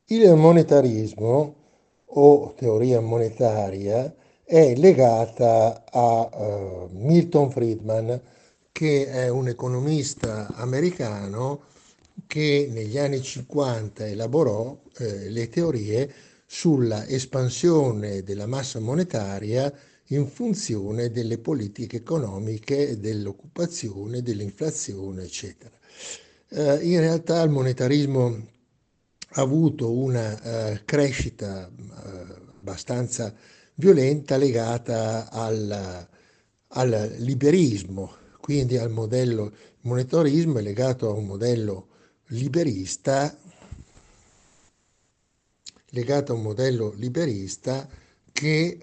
Il monetarismo o teoria monetaria è legata a Milton Friedman, che è un economista americano che negli anni 50 elaborò le teorie sulla espansione della massa monetaria in funzione delle politiche economiche, dell'occupazione, dell'inflazione, eccetera. In realtà il monetarismo ha avuto una crescita abbastanza violenta legata al liberismo, quindi al modello, il monetarismo è legato a un modello liberista, che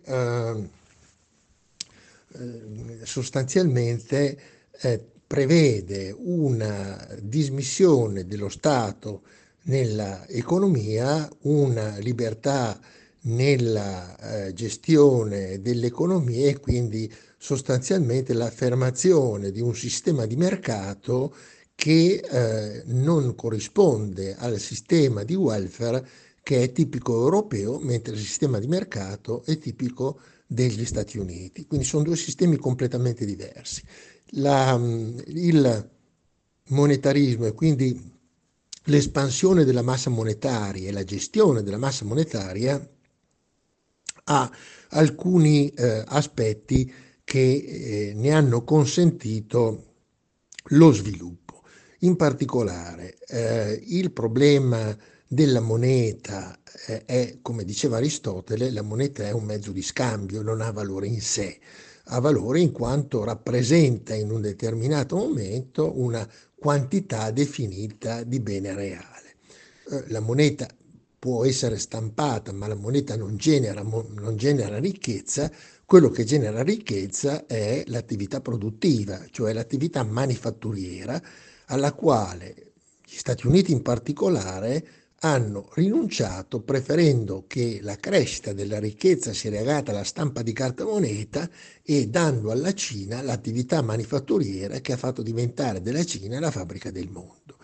sostanzialmente prevede una dismissione dello Stato nella economia, una libertà nella gestione dell'economia e quindi sostanzialmente l'affermazione di un sistema di mercato che non corrisponde al sistema di welfare che è tipico europeo, mentre il sistema di mercato è tipico degli Stati Uniti. Quindi sono due sistemi completamente diversi. Il monetarismo e quindi l'espansione della massa monetaria e la gestione della massa monetaria ha alcuni aspetti che ne hanno consentito lo sviluppo. In particolare, il problema della moneta è, come diceva Aristotele, la moneta è un mezzo di scambio, non ha valore in sé, ha valore in quanto rappresenta in un determinato momento una quantità definita di bene reale. La moneta può essere stampata, ma la moneta non genera ricchezza. Quello che genera ricchezza è l'attività produttiva, cioè l'attività manifatturiera, alla quale gli Stati Uniti in particolare hanno rinunciato preferendo che la crescita della ricchezza sia legata alla stampa di carta moneta e dando alla Cina l'attività manifatturiera che ha fatto diventare della Cina la fabbrica del mondo.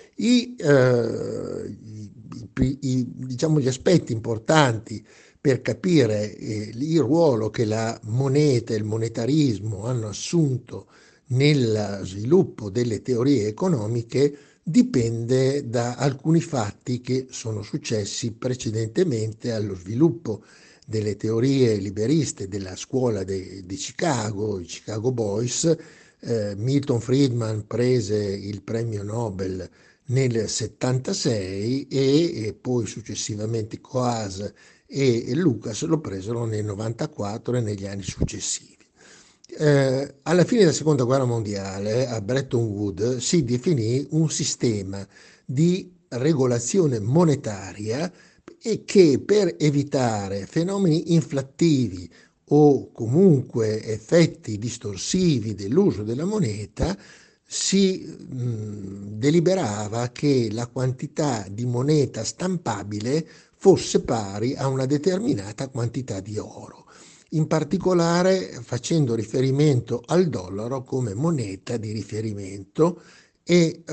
Diciamo, gli aspetti importanti per capire il ruolo che la moneta e il monetarismo hanno assunto nel sviluppo delle teorie economiche dipende da alcuni fatti che sono successi precedentemente allo sviluppo delle teorie liberiste della scuola di Chicago, i Chicago Boys. Milton Friedman prese il premio Nobel nel 76 e poi successivamente Coase e Lucas lo presero nel 94 e negli anni successivi. Alla fine della seconda guerra mondiale a Bretton Woods si definì un sistema di regolazione monetaria e che per evitare fenomeni inflattivi o comunque effetti distorsivi dell'uso della moneta si deliberava che la quantità di moneta stampabile fosse pari a una determinata quantità di oro, in particolare facendo riferimento al dollaro come moneta di riferimento e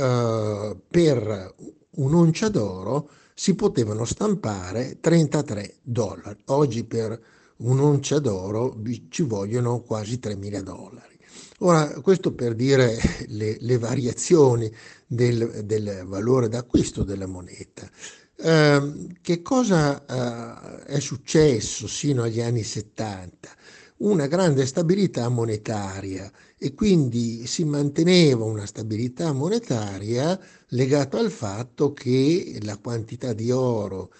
per un'oncia d'oro si potevano stampare 33 dollari. Oggi per un'oncia d'oro ci vogliono quasi 3.000 dollari. Ora, questo per dire le variazioni del valore d'acquisto della moneta. Che cosa è successo sino agli anni 70? Una grande stabilità monetaria e quindi si manteneva una stabilità monetaria legata al fatto che la quantità di oro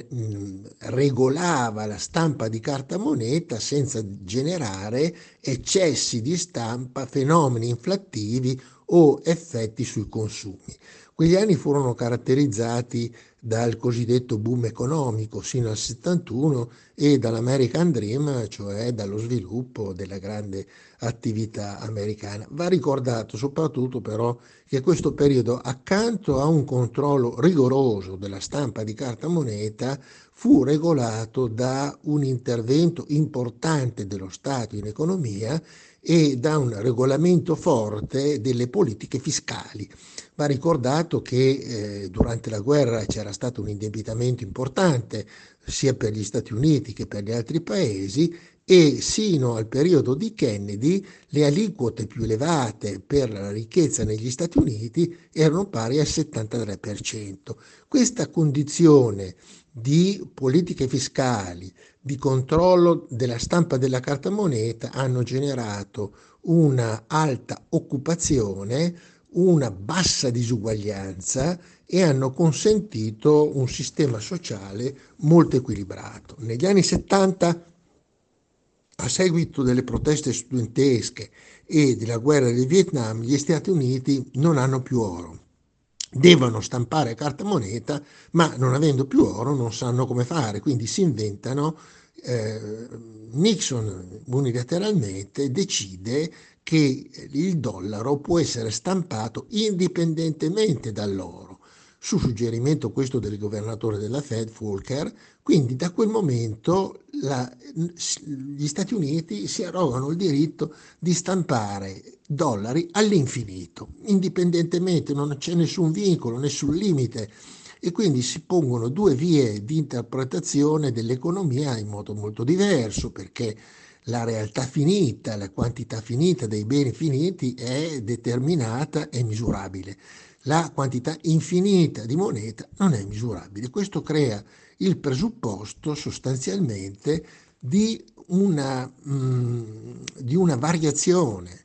regolava la stampa di carta moneta senza generare eccessi di stampa, fenomeni inflattivi o effetti sui consumi. Quegli anni furono caratterizzati dal cosiddetto boom economico sino al 71 e dall'American Dream, cioè dallo sviluppo della grande attività americana. Va ricordato soprattutto però che questo periodo, accanto a un controllo rigoroso della stampa di carta moneta, fu regolato da un intervento importante dello Stato in economia e da un regolamento forte delle politiche fiscali. Va ricordato che durante la guerra c'era stato un indebitamento importante sia per gli Stati Uniti che per gli altri paesi, e sino al periodo di Kennedy le aliquote più elevate per la ricchezza negli Stati Uniti erano pari al 73%. Questa condizione di politiche fiscali, di controllo della stampa della carta moneta hanno generato una alta occupazione, una bassa disuguaglianza e hanno consentito un sistema sociale molto equilibrato. Negli anni 70, a seguito delle proteste studentesche e della guerra del Vietnam, gli Stati Uniti non hanno più oro. Devono stampare carta moneta, ma non avendo più oro non sanno come fare, quindi si inventano. Nixon unilateralmente decide che il dollaro può essere stampato indipendentemente dall'oro, su suggerimento questo del governatore della Fed, Volcker. Quindi da quel momento gli Stati Uniti si arrogano il diritto di stampare dollari all'infinito, indipendentemente, non c'è nessun vincolo, nessun limite, e quindi si pongono due vie di interpretazione dell'economia in modo molto diverso, perché la realtà finita, la quantità finita dei beni finiti è determinata e misurabile. La quantità infinita di moneta non è misurabile. Questo crea il presupposto sostanzialmente di una variazione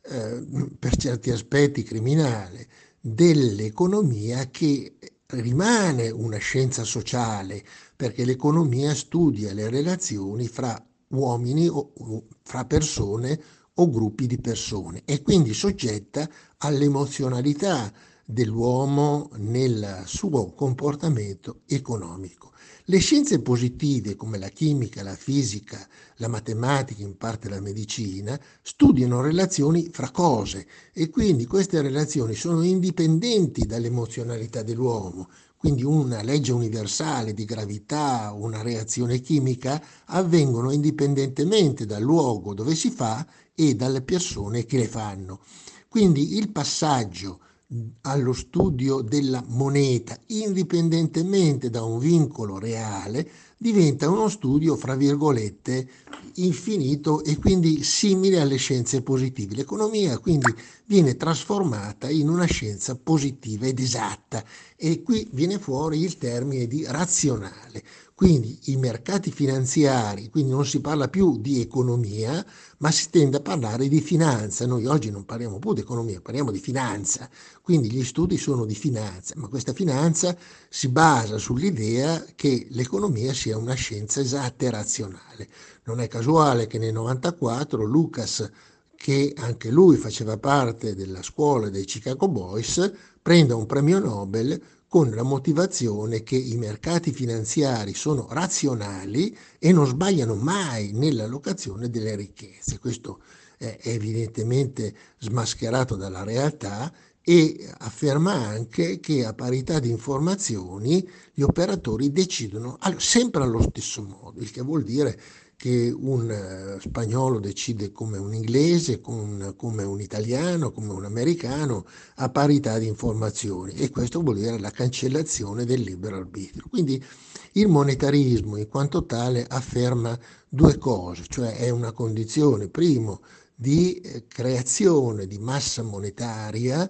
per certi aspetti criminale dell'economia, che rimane una scienza sociale, perché l'economia studia le relazioni fra uomini o fra persone o gruppi di persone, e quindi soggetta all'emozionalità dell'uomo nel suo comportamento economico. Le scienze positive come la chimica, la fisica, la matematica, in parte la medicina, studiano relazioni fra cose, e quindi queste relazioni sono indipendenti dall'emozionalità dell'uomo. Quindi una legge universale di gravità, una reazione chimica avvengono indipendentemente dal luogo dove si fa e dalle persone che le fanno. Quindi il passaggio allo studio della moneta, indipendentemente da un vincolo reale, diventa uno studio, fra virgolette, infinito e quindi simile alle scienze positive. L'economia quindi viene trasformata in una scienza positiva ed esatta, e qui viene fuori il termine di razionale. Quindi i mercati finanziari, quindi non si parla più di economia, ma si tende a parlare di finanza. Noi oggi non parliamo più di economia, parliamo di finanza. Quindi gli studi sono di finanza, ma questa finanza si basa sull'idea che l'economia sia una scienza esatta e razionale. Non è casuale che nel 94 Lucas, che anche lui faceva parte della scuola dei Chicago Boys, prenda un premio Nobel con la motivazione che i mercati finanziari sono razionali e non sbagliano mai nell'allocazione delle ricchezze. Questo è evidentemente smascherato dalla realtà, e afferma anche che a parità di informazioni gli operatori decidono sempre allo stesso modo, il che vuol dire che un spagnolo decide come un inglese, come un italiano, come un americano, a parità di informazioni, e questo vuol dire la cancellazione del libero arbitrio. Quindi il monetarismo in quanto tale afferma due cose, cioè è una condizione, primo, di creazione di massa monetaria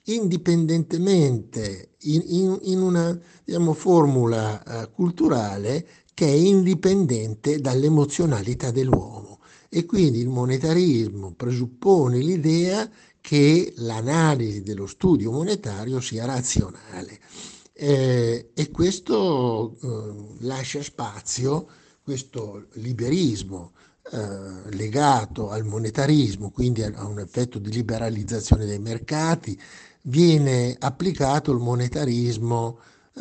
indipendentemente in una, diciamo, formula culturale che è indipendente dall'emozionalità dell'uomo, e quindi il monetarismo presuppone l'idea che l'analisi dello studio monetario sia razionale, e questo lascia spazio, questo liberismo legato al monetarismo, quindi a un effetto di liberalizzazione dei mercati. Viene applicato il monetarismo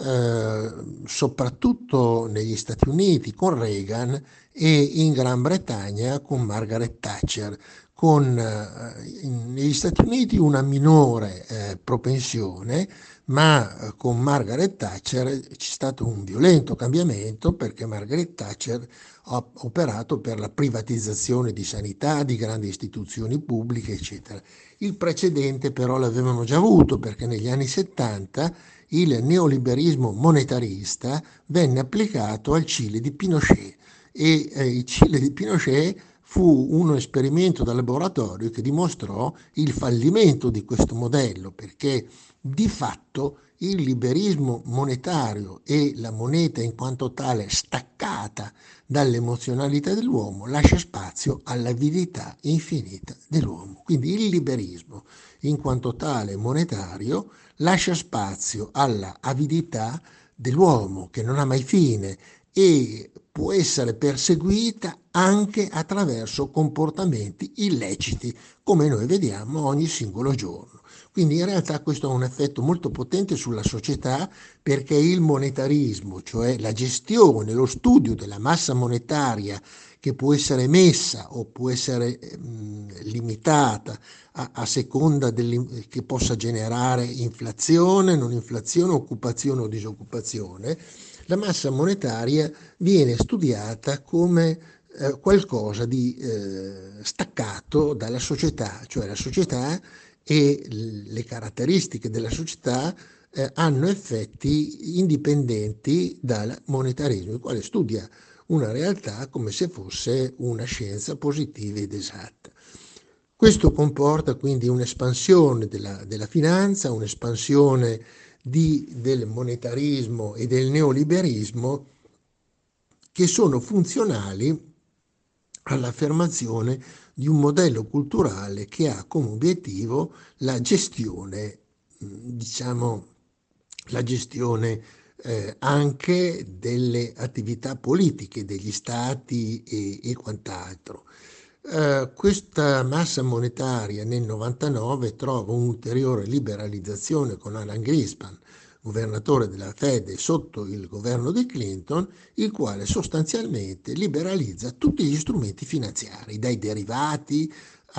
soprattutto negli Stati Uniti con Reagan, e in Gran Bretagna con Margaret Thatcher, negli Stati Uniti una minore propensione, ma con Margaret Thatcher c'è stato un violento cambiamento perché Margaret Thatcher ha operato per la privatizzazione di sanità, di grandi istituzioni pubbliche, eccetera. Il precedente però l'avevano già avuto perché negli anni 70 il neoliberismo monetarista venne applicato al Cile di Pinochet e il Cile di Pinochet fu uno esperimento da laboratorio che dimostrò il fallimento di questo modello perché di fatto il liberismo monetario e la moneta in quanto tale staccata dall'emozionalità dell'uomo lascia spazio all'avidità infinita dell'uomo. Quindi il liberismo in quanto tale monetario lascia spazio alla avidità dell'uomo che non ha mai fine e può essere perseguita anche attraverso comportamenti illeciti, come noi vediamo ogni singolo giorno. Quindi in realtà questo ha un effetto molto potente sulla società perché il monetarismo, cioè la gestione, lo studio della massa monetaria che può essere emessa o può essere limitata a seconda che possa generare inflazione, non inflazione, occupazione o disoccupazione, la massa monetaria viene studiata come qualcosa di staccato dalla società, cioè la società e le caratteristiche della società hanno effetti indipendenti dal monetarismo, il quale studia una realtà come se fosse una scienza positiva ed esatta. Questo comporta quindi un'espansione della finanza, un'espansione del monetarismo e del neoliberismo che sono funzionali all'affermazione di un modello culturale che ha come obiettivo la gestione, diciamo, la gestione anche delle attività politiche degli stati e quant'altro. Questa massa monetaria nel 99 trova un'ulteriore liberalizzazione con Alan Greenspan, governatore della Fed sotto il governo di Clinton, il quale sostanzialmente liberalizza tutti gli strumenti finanziari, dai derivati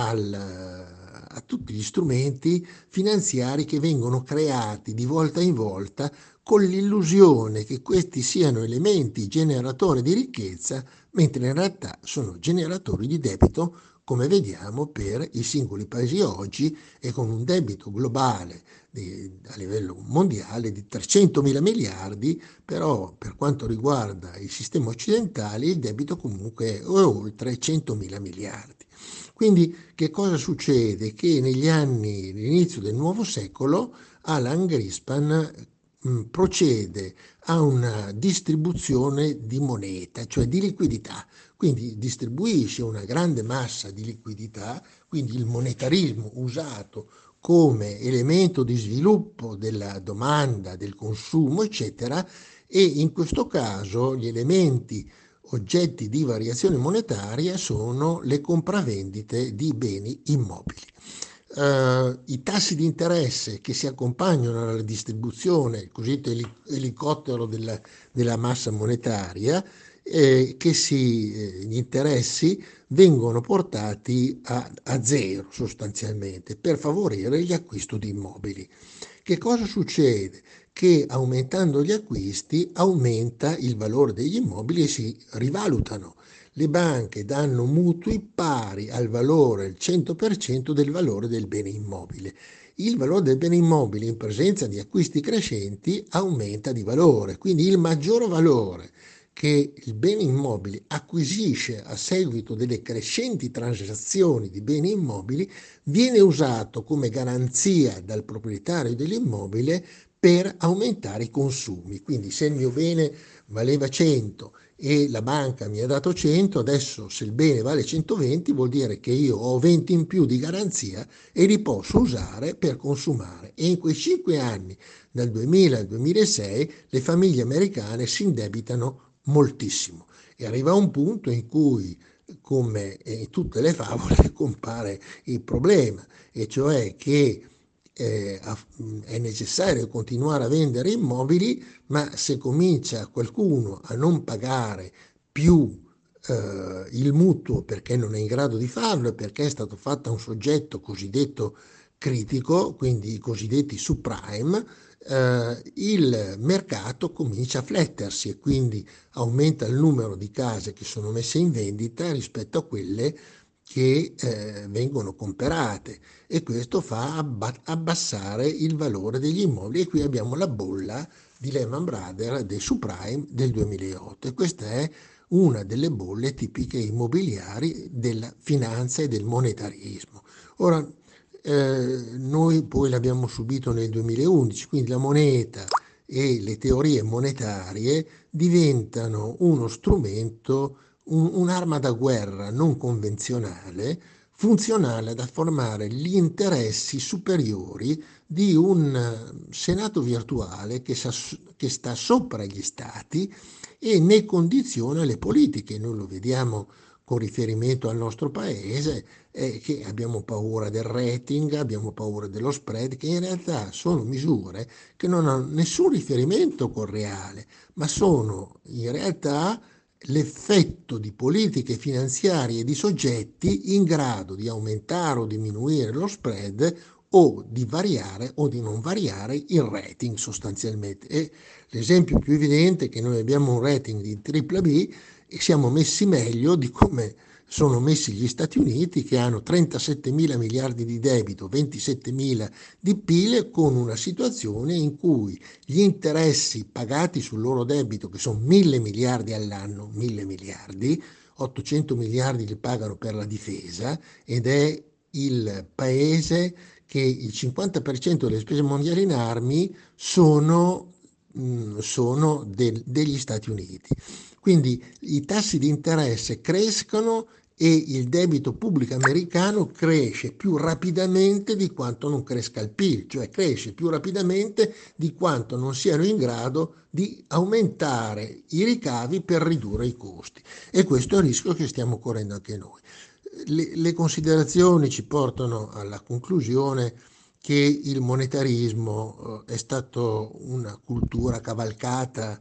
a tutti gli strumenti finanziari che vengono creati di volta in volta con l'illusione che questi siano elementi generatori di ricchezza, mentre in realtà sono generatori di debito, come vediamo per i singoli paesi oggi e con un debito globale a livello mondiale di 300 mila miliardi, però per quanto riguarda il sistema occidentale il debito comunque è oltre 100 mila miliardi. Quindi che cosa succede? Che negli anni, all'inizio del nuovo secolo, Alan Greenspan procede a una distribuzione di moneta, cioè di liquidità, quindi distribuisce una grande massa di liquidità, quindi il monetarismo usato come elemento di sviluppo della domanda, del consumo, eccetera, e in questo caso gli elementi oggetti di variazione monetaria sono le compravendite di beni immobili. I tassi di interesse che si accompagnano alla distribuzione, il cosiddetto elicottero della massa monetaria, gli interessi vengono portati a zero sostanzialmente per favorire gli acquisti di immobili. Che cosa succede? Che aumentando gli acquisti aumenta il valore degli immobili e si rivalutano. Le banche danno mutui pari al valore, il 100% del valore del bene immobile. Il valore del bene immobile in presenza di acquisti crescenti aumenta di valore, quindi il maggior valore che il bene immobile acquisisce a seguito delle crescenti transazioni di beni immobili viene usato come garanzia dal proprietario dell'immobile per aumentare i consumi. Quindi se il mio bene valeva 100 e la banca mi ha dato 100, adesso se il bene vale 120 vuol dire che io ho 20 in più di garanzia e li posso usare per consumare. E in quei 5 anni, dal 2000 al 2006, le famiglie americane si indebitano moltissimo e arriva un punto in cui, come in tutte le favole, compare il problema, e cioè che è necessario continuare a vendere immobili, ma se comincia qualcuno a non pagare più il mutuo perché non è in grado di farlo e perché è stato fatto a un soggetto cosiddetto critico, quindi i cosiddetti subprime, il mercato comincia a flettersi e quindi aumenta il numero di case che sono messe in vendita rispetto a quelle che vengono comprate, e questo fa abbassare il valore degli immobili, e qui abbiamo la bolla di Lehman Brothers dei subprime del 2008, e questa è una delle bolle tipiche immobiliari della finanza e del monetarismo. Ora, noi poi l'abbiamo subito nel 2011, quindi la moneta e le teorie monetarie diventano uno strumento, un'arma da guerra non convenzionale, funzionale ad affermare gli interessi superiori di un Senato virtuale che sta sopra gli stati e ne condiziona le politiche. Noi lo vediamo con riferimento al nostro paese, che abbiamo paura del rating, abbiamo paura dello spread, che in realtà sono misure che non hanno nessun riferimento col reale, ma sono in realtà l'effetto di politiche finanziarie e di soggetti in grado di aumentare o diminuire lo spread, o di variare o di non variare il rating sostanzialmente. E l'esempio più evidente è che noi abbiamo un rating di BBB e siamo messi meglio di come sono messi gli Stati Uniti, che hanno 37 mila miliardi di debito, 27 mila di PIL, con una situazione in cui gli interessi pagati sul loro debito, che sono 1.000 miliardi all'anno, 1.000 miliardi, 800 miliardi li pagano per la difesa, ed è il paese che il 50% delle spese mondiali in armi sono degli Stati Uniti. Quindi i tassi di interesse crescono e il debito pubblico americano cresce più rapidamente di quanto non cresca il PIL, cioè cresce più rapidamente di quanto non siano in grado di aumentare i ricavi per ridurre i costi. E questo è il rischio che stiamo correndo anche noi. Le considerazioni ci portano alla conclusione che il monetarismo è stato una cultura cavalcata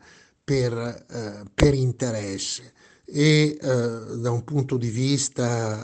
per interesse, e da un punto di vista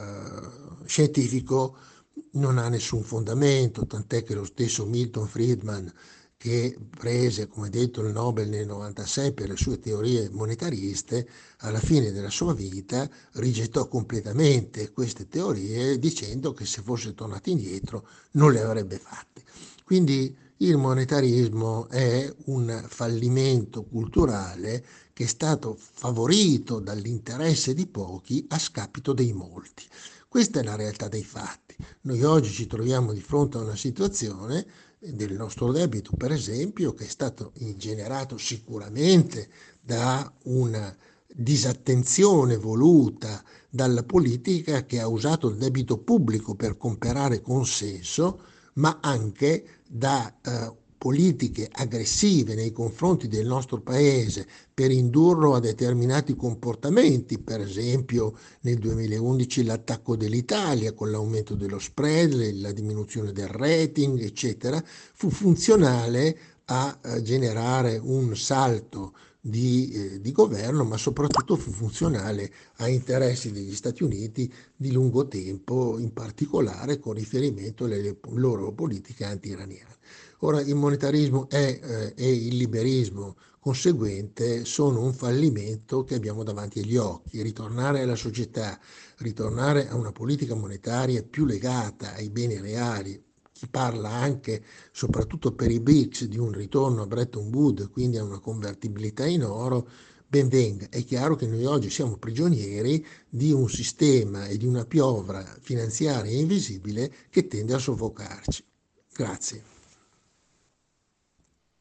scientifico non ha nessun fondamento, tant'è che lo stesso Milton Friedman, che prese, come detto, il Nobel nel 96 per le sue teorie monetariste, alla fine della sua vita rigettò completamente queste teorie, dicendo che se fosse tornato indietro non le avrebbe fatte. Quindi il monetarismo è un fallimento culturale che è stato favorito dall'interesse di pochi a scapito dei molti. Questa è la realtà dei fatti. Noi oggi ci troviamo di fronte a una situazione del nostro debito, per esempio, che è stato ingenerato sicuramente da una disattenzione voluta dalla politica, che ha usato il debito pubblico per comprare consenso, ma anche da politiche aggressive nei confronti del nostro paese per indurlo a determinati comportamenti. Per esempio nel 2011 l'attacco dell'Italia con l'aumento dello spread, la diminuzione del rating, eccetera, fu funzionale a generare un salto di governo, ma soprattutto fu funzionale a interessi degli Stati Uniti di lungo tempo, in particolare con riferimento alle loro politiche anti-iraniane. Ora, il monetarismo e il liberismo conseguente sono un fallimento che abbiamo davanti agli occhi. Ritornare alla società, ritornare a una politica monetaria più legata ai beni reali. Chi parla anche, soprattutto per i BRICS, di un ritorno a Bretton Woods, quindi a una convertibilità in oro, ben venga. È chiaro che noi oggi siamo prigionieri di un sistema e di una piovra finanziaria invisibile che tende a soffocarci. Grazie.